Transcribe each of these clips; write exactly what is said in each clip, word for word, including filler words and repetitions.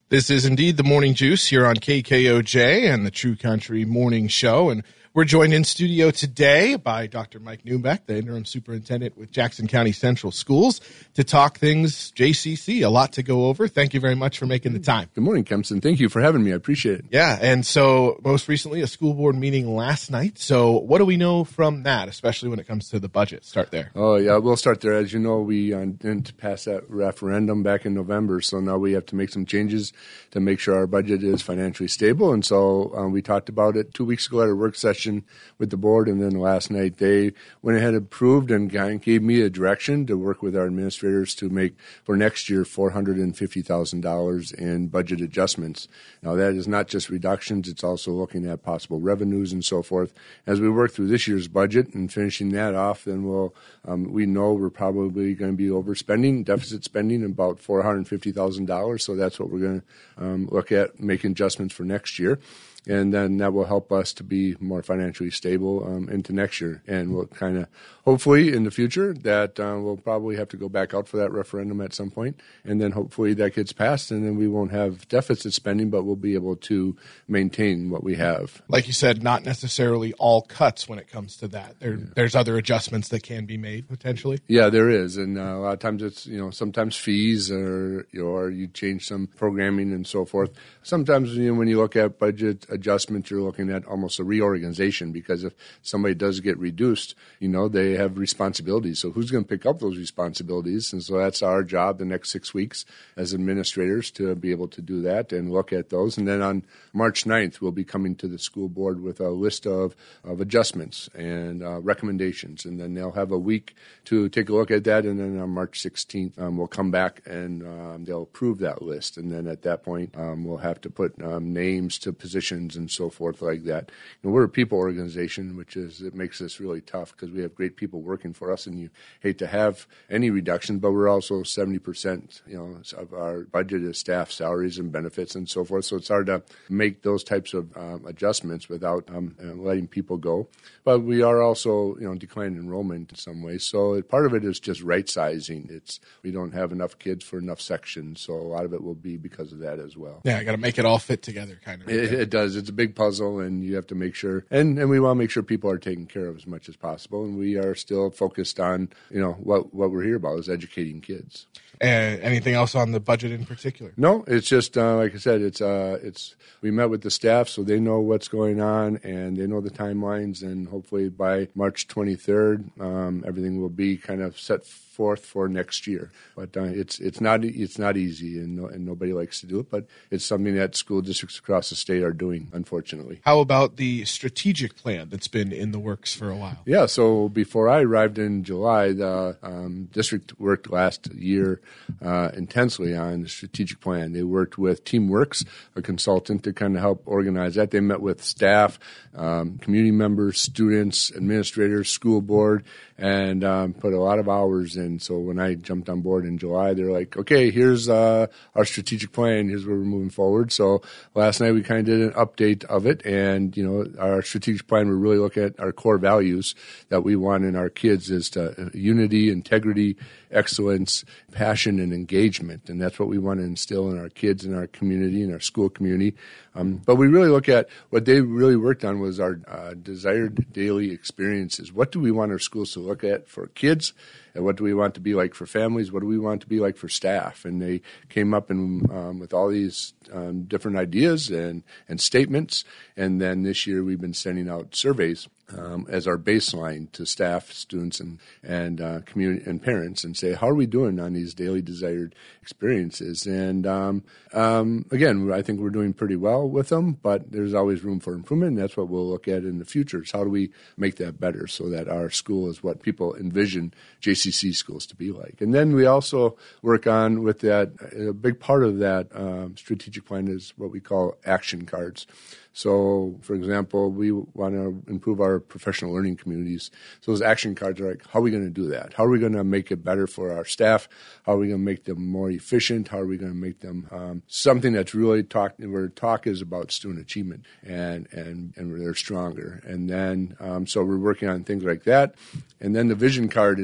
This is indeed the Morning Juice here on K K O J and the True Country Morning Show. And we're joined in studio today by Doctor Mike Newbeck, the interim superintendent with Jackson County Central Schools, to talk things J C C. A lot to go over. Thank you very much for making the time. Good morning, Kempson. Thank you for having me. I appreciate it. Yeah, and so most recently a school board meeting last night. So what do we know from that, especially when it comes to the budget? Start there. Oh, yeah, we'll start there. As you know, we uh, didn't pass that referendum back in November, so now we have to make some changes to make sure our budget is financially stable. And so um, we talked about it two weeks ago at a work session with the board, and then last night they went ahead and approved and gave me a direction to work with our administrators to make for next year four hundred fifty thousand dollars in budget adjustments. Now that is not just reductions, it's also looking at possible revenues and so forth. As we work through this year's budget and finishing that off, then we'll um, we know we're probably going to be overspending, deficit spending about four hundred fifty thousand dollars, so that's what we're going to um, look at making adjustments for next year. And then that will help us to be more financially stable um, into next year. And we'll kind of, hopefully in the future, that uh, we'll probably have to go back out for that referendum at some point. And then hopefully that gets passed, and then we won't have deficit spending, but we'll be able to maintain what we have. Like you said, not necessarily all cuts when it comes to that. There, yeah. There's other adjustments that can be made potentially. Yeah, there is. And uh, a lot of times it's, you know, sometimes fees or, you know, or you change some programming and so forth. Sometimes, you know, when you look at budget adjustment, you're looking at almost a reorganization, because if somebody does get reduced, you know, they have responsibilities. So who's going to pick up those responsibilities? And so that's our job the next six weeks as administrators to be able to do that and look at those. And then on March ninth, we'll be coming to the school board with a list of, of adjustments and uh, recommendations. And then they'll have a week to take a look at that. And then on March sixteenth, um, we'll come back and um, they'll approve that list. And then at that point, um, we'll have to put um, names to positions and so forth like that. You know, we're a people organization, which is, it makes this really tough because we have great people working for us, and you hate to have any reduction, but we're also seventy percent, you know, of our budget is staff salaries and benefits and so forth. So it's hard to make those types of um, adjustments without um, letting people go. But we are also, you know, declining enrollment in some ways. So it, part of it is just right sizing. It's, we don't have enough kids for enough sections. So a lot of it will be because of that as well. Yeah, I got to make it all fit together kind of. It, it does. It's a big puzzle, and you have to make sure, and, and we want to make sure people are taken care of as much as possible. And we are still focused on, you know, what, what we're here about is educating kids. And anything else on the budget in particular? No, it's just uh, like I said. It's uh, it's we met with the staff, so they know what's going on and they know the timelines. And hopefully by March twenty-third, um, everything will be kind of set forth for next year. But uh, it's it's not it's not easy, and no, and nobody likes to do it. But it's something that school districts across the state are doing, unfortunately. How about the strategic plan that's been in the works for a while? Yeah. So before I arrived in July, the um, district worked last year Uh, intensely on the strategic plan. They worked with TeamWorks, a consultant, to kind of help organize that. They met with staff, um, community members, students, administrators, school board, and um, put a lot of hours in. So when I jumped on board in July, they're like, okay, here's uh, our strategic plan. Here's where we're moving forward. So last night we kind of did an update of it, and you know, our strategic plan, we're really looking at our core values that we want in our kids is to uh, unity, integrity, excellence, passion, and engagement. And that's what we want to instill in our kids, in our community, in our school community. Um, but we really look at what they really worked on was our uh, desired daily experiences. What do we want our schools to look at for kids? And what do we want to be like for families? What do we want to be like for staff? And they came up and, um, with all these um, different ideas and, and statements. And then this year we've been sending out surveys um, as our baseline to staff, students, and and uh, community and parents, and say, how are we doing on these daily desired experiences? And um, um, again, I think we're doing pretty well with them, but there's always room for improvement. And that's what we'll look at in the future: is how do we make that better so that our school is what people envision J C C schools to be like. And then we also work on with that. A big part of that um, strategic plan is what we call action cards. So, for example, we want to improve our professional learning communities. So those action cards are like, how are we going to do that? How are we going to make it better for our staff? How are we going to make them more efficient? How are we going to make them um, something that's really talk, where talk is about student achievement and, and, and where they're stronger. And then, um, so we're working on things like that. And then the vision card is kind of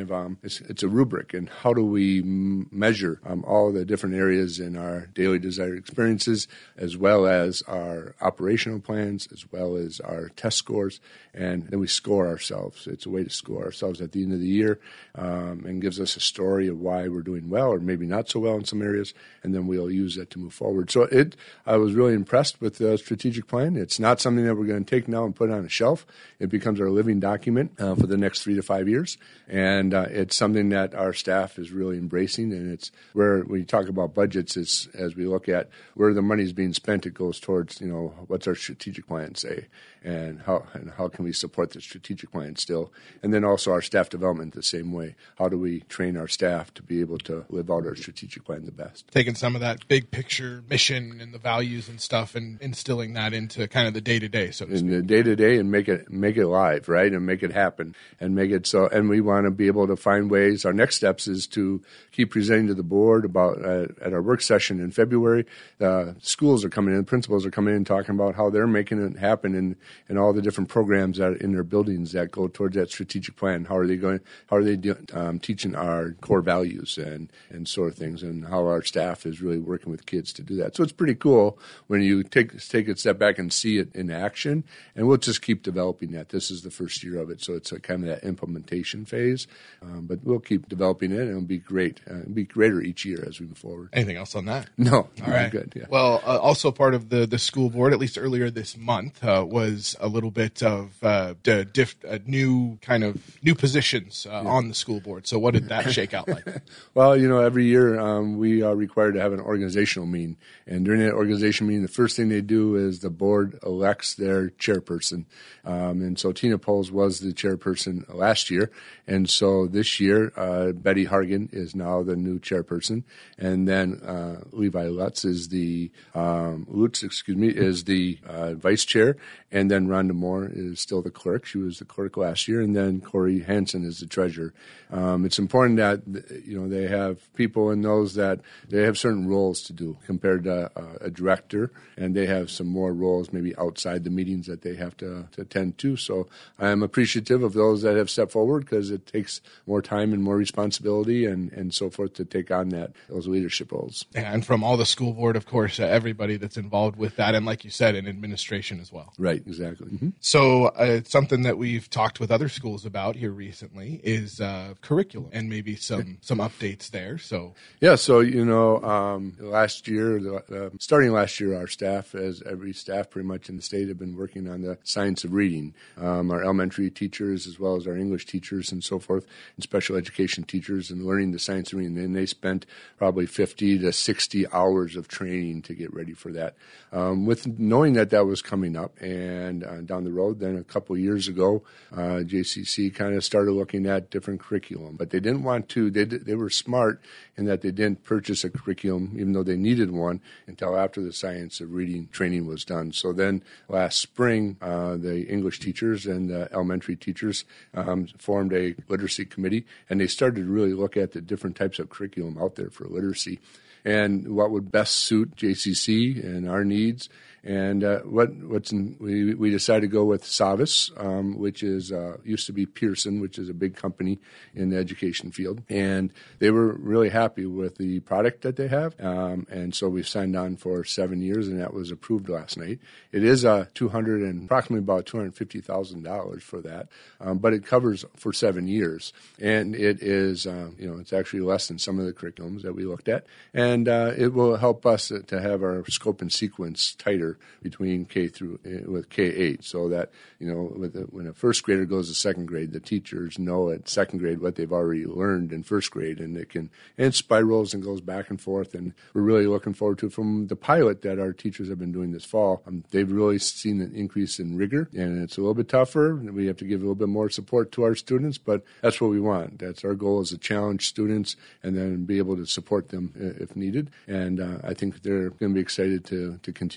of um, it's, it's a rubric, and how do we m- measure um, all the different areas in our daily desired experiences, as well as our operational plans, as well as our test scores, and then we score ourselves. It's a way to score ourselves at the end of the year, um, and gives us a story of why we're doing well or maybe not so well in some areas, and then we'll use that to move forward. So it, I was really impressed with the strategic plan. It's not something that we're going to take now and put on a shelf. It becomes our living document uh, for the next three to five years, and uh, it's something that our staff is really embracing. And it's where, when you talk about budgets, it's, as we look at where the money is being spent, it goes towards, you know, what's our strategic plan say, and how and how can we support the strategic plan still, and then also our staff development the same way. How do we train our staff to be able to live out our strategic plan the best? Taking some of that big picture mission and the values and stuff and instilling that into kind of the day to day, so to speak. In the day to day, and make it make it live, right, and make it happen, and make it so. And we want to be able to find ways. Our next steps is to keep presenting to the board about uh, at our work session in February. Uh, schools are coming in, principals are coming in, talking about how they're making it happen in, in all the different programs that are in their buildings that go towards that strategic plan. How are they going? How are they do, um, teaching our core values and and sort of things, and how our staff is really working with kids to do that. So it's pretty cool when you take take a step back and see it in action. And we'll just keep developing that. This is the first year of it, so it's a kind of that implementation phase. Um, but we'll keep developing it, and it'll be great. Uh, it'll be greater each year as we move forward. Anything else on that? No. All right. Good. Yeah. Well, uh, also part of the, the school board, at least earlier this month, uh, was a little bit of uh, d- diff, uh, new kind of new positions uh, yeah. on the school board. So what did that shake out like? Well, you know, every year um, we are required to have an organizational meeting. And during that organizational meeting, the first thing they do is the board elects their chairperson. Um, and so Tina Poles was the chairperson last year. And so this year, uh, Betty Hargan is now the new chairperson. And then uh, Levi Lutz is the, um, Lutz, excuse me, is the uh, vice chair. And then Rhonda Moore is still the clerk. She was the clerk last year. And then Corey Hansen is the treasurer. Um, it's important that, you know, they have people in those that they have certain roles to do compared to uh, a director, and they have some more roles maybe outside the meetings that they have to, to attend to. So I am appreciative of those that have stepped forward, because it takes more time and more responsibility and, and so forth to take on that those leadership roles. And from all the school board, of course, uh, everybody that's involved with that, and like you said, in administration as well. Right, exactly. Mm-hmm. So uh, something that we've talked with other schools about here recently is uh, curriculum and maybe some, some updates there. So yeah, so you know, um, last year, uh, starting last year, our staff, as every staff pretty much in the state, have been working on the science of reading. Um, our elementary teachers, as well as our English teachers and so forth, and special education teachers, and learning the science of reading. And they spent probably fifty to sixty hours of training to get ready for that. Um, with knowing that that was coming up and uh, down the road, then a couple of years ago, uh, J C C kind of started looking at different curriculum, but they didn't want to. They they were smart in that they didn't purchase a curriculum, even though they needed one, until after the science of reading training was done. So then last spring, uh, the English teachers and the elementary teachers um, formed a literacy committee, and they started to really look at the different types of curriculum out there for literacy and what would best suit J C C and our needs. And uh, what what's in, we we decided to go with Savvis, um, which is uh, used to be Pearson, which is a big company in the education field, and they were really happy with the product that they have. Um, and so we signed on for seven years, and that was approved last night. It is a uh, two hundred and approximately about two hundred fifty thousand dollars for that, um, but it covers for seven years, and it is uh, you know it's actually less than some of the curriculums that we looked at, and uh, it will help us to have our scope and sequence tighter between K through uh, with K eight, so that you know with the, when a first grader goes to second grade, the teachers know at second grade what they've already learned in first grade, and it can and it spirals and goes back and forth. And we're really looking forward to from the pilot that our teachers have been doing this fall. Um, they've really seen an increase in rigor, and it's a little bit tougher. We have to give a little bit more support to our students, but that's what we want. That's our goal, is to challenge students and then be able to support them if needed. And uh, I think they're going to be excited to to continue that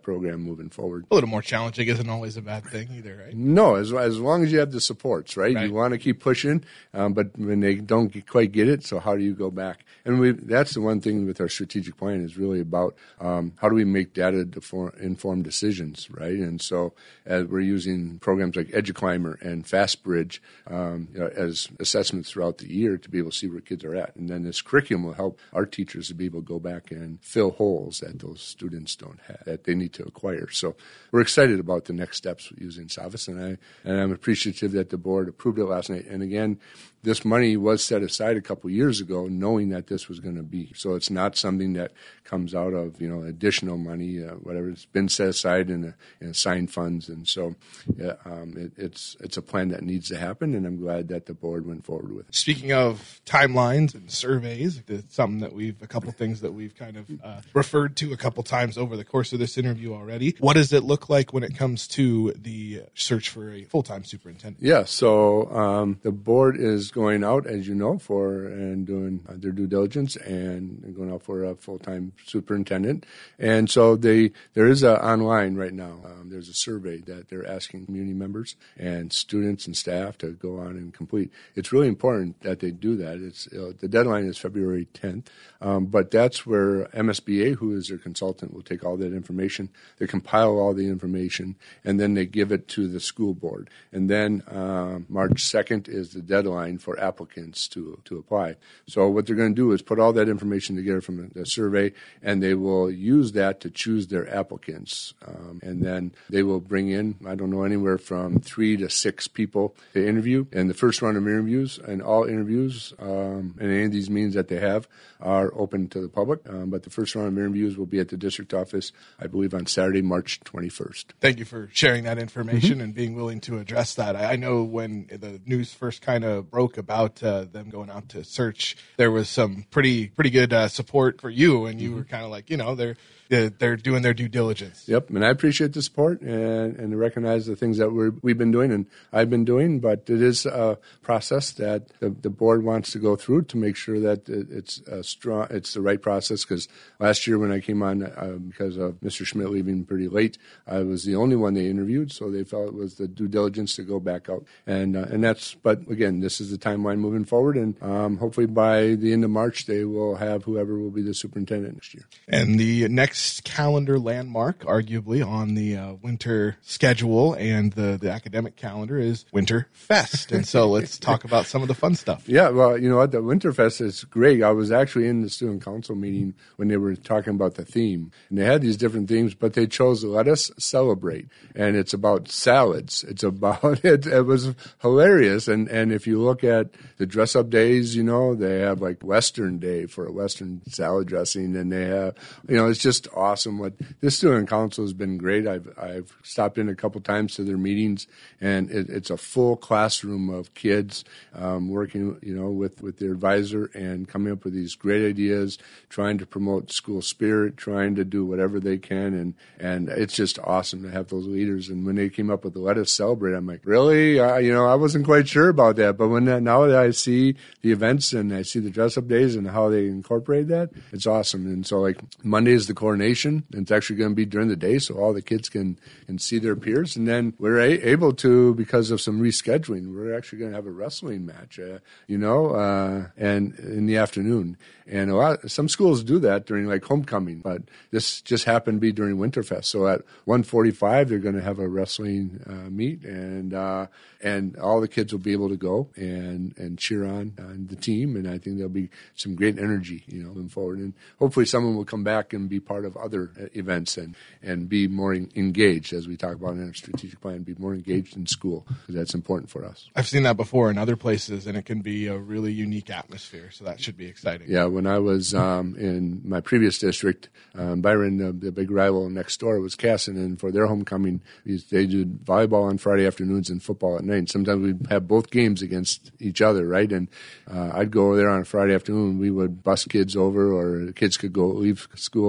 program moving forward. A little more challenging isn't always a bad thing either, right? No, as as long as you have the supports, right? Right. You want to keep pushing, um, but when they don't get, quite get it, so how do you go back? And we that's the one thing with our strategic plan is really about um, how do we make data-informed decisions, right? And so as we're using programs like EduClimber and FastBridge um, you know, as assessments throughout the year to be able to see where kids are at. And then this curriculum will help our teachers to be able to go back and fill holes that those students don't have, that they need to acquire. So we're excited about the next steps using Savvis, and, I, and I'm appreciative that the board approved it last night. And again, this money was set aside a couple years ago knowing that this was going to be. So it's not something that comes out of, you know, additional money, uh, whatever. It's been set aside in, a, in assigned funds. And so yeah, um, it, it's it's a plan that needs to happen, and I'm glad that the board went forward with it. Speaking of timelines and surveys, it's something that we've, a couple things that we've kind of uh, referred to a couple times over the course of this interview already. What does it look like when it comes to the search for a full-time superintendent? Yeah, so um, the board is going out, as you know, for and doing their due diligence and going out for a full-time superintendent. And so they there is a online right now. Um, there's a survey that they're asking community members and students and staff to go on and complete. It's really important that they do that. It's uh, the deadline is February tenth, um, but that's where M S B A, who is their consultant, will take all that information. They compile all the information, and then they give it to the school board. And then uh, March second is the deadline for applicants to to apply. So what they're going to do is put all that information together from the survey, and they will use that to choose their applicants. Um, and then they will bring in, I don't know, anywhere from three to six people to interview. And the first round of interviews, and all interviews, um, and any of these meetings that they have, are open to the public. Um, but the first round of interviews will be at the district office, I believe, on Saturday, March twenty-first. Thank you for sharing that information mm-hmm. and being willing to address that. I, I know when the news first kind of broke about uh, them going out to search, there was some pretty pretty good uh, support for you, and you mm-hmm. were kind of like, you know, they're they're doing their due diligence. Yep, and I appreciate the support and, and to recognize the things that we're, we've been doing and I've been doing, but it is a process that the, the board wants to go through to make sure that it's a strong, it's the right process, because last year when I came on, uh, because of Mister Schmidt leaving pretty late, I was the only one they interviewed, so they felt it was the due diligence to go back out. And uh, and that's, but again, this is the timeline moving forward, and um, hopefully by the end of March, they will have whoever will be the superintendent next year. And the next calendar landmark, arguably, on the uh, winter schedule and the, the academic calendar is Winter Fest. And so let's talk about some of the fun stuff. Yeah, well, you know what? The Winter Fest is great. I was actually in the student council meeting when they were talking about the theme. And they had these different themes, but they chose Let Us Celebrate. And it's about salads. It's about, it, it was hilarious. And, and if you look at the dress-up days, you know, they have like Western Day for a Western salad dressing. And they have, you know, it's just awesome. What this student council has been great. I've I've stopped in a couple times to their meetings, and it, it's a full classroom of kids um, working, you know, with, with their advisor and coming up with these great ideas, trying to promote school spirit, trying to do whatever they can, and and it's just awesome to have those leaders. And when they came up with the Let Us Celebrate, I'm like, really? Uh, you know, I wasn't quite sure about that, but when that, now that I see the events and I see the dress up days and how they incorporate that, it's awesome. And so like Monday is the coronation. It's actually going to be during the day, so all the kids can, can see their peers. And then we're a- able to, because of some rescheduling, we're actually going to have a wrestling match, uh, you know, uh, and in the afternoon. And a lot, some schools do that during like homecoming, but this just happened to be during Winterfest. So at one forty-five, they're going to have a wrestling uh, meet, and uh, and all the kids will be able to go and, and cheer on, on the team. And I think there'll be some great energy, you know, moving forward. And hopefully someone will come back and be part of other events and, and be more engaged, as we talk about in our strategic plan, be more engaged in school, because that's important for us. I've seen that before in other places, and it can be a really unique atmosphere, so that should be exciting. Yeah, when I was um, in my previous district, um, Byron, uh, the big rival next door, was Casson, and for their homecoming, they do volleyball on Friday afternoons and football at night. And sometimes we'd have both games against each other, right? And uh, I'd go over there on a Friday afternoon, we would bus kids over, or the kids could go leave school, and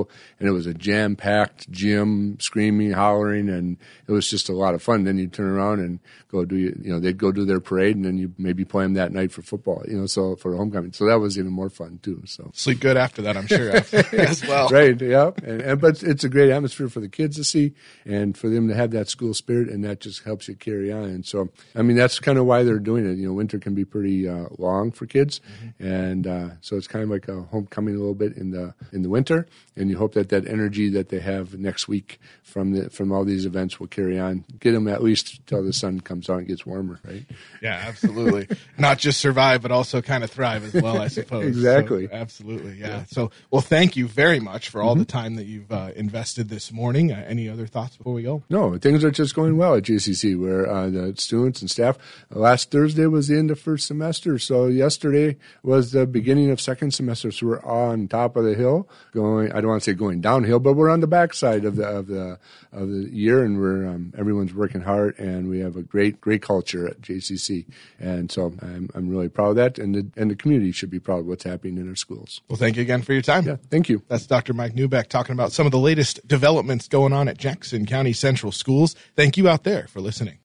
and it was a jam-packed gym, screaming, hollering, and it was just a lot of fun. Then you'd turn around and go do, you know, they'd go do their parade, and then you maybe play them that night for football, you know, so for homecoming. So that was even more fun, too. So sleep good after that, I'm sure, after, as well. Right, yeah. And, and, but it's a great atmosphere for the kids to see and for them to have that school spirit, and that just helps you carry on. And so, I mean, that's kind of why they're doing it. You know, winter can be pretty uh, long for kids, mm-hmm. and uh, so it's kind of like a homecoming a little bit in the in the winter, and you hope that that energy that they have next week from the from all these events will carry on, get them at least till the sun comes out and gets warmer, right? Yeah, absolutely. Not just survive, but also kind of thrive as well, I suppose. Exactly. So, absolutely, yeah. yeah. So, well, thank you very much for all mm-hmm. the time that you've uh, invested this morning. Uh, any other thoughts before we go? No, things are just going well at J C C, where uh, the students and staff, uh, last Thursday was the end of first semester, so yesterday was the beginning of second semester, so we're on top of the hill, going, I don't want to say going downhill, but we're on the backside of the of the of the year, and we're um, everyone's working hard, and we have a great great culture at J C C, and so I'm I'm really proud of that, and the and the community should be proud of what's happening in our schools. Well, thank you again for your time. Yeah, thank you. That's Doctor Mike Neubeck talking about some of the latest developments going on at Jackson County Central Schools. Thank you out there for listening.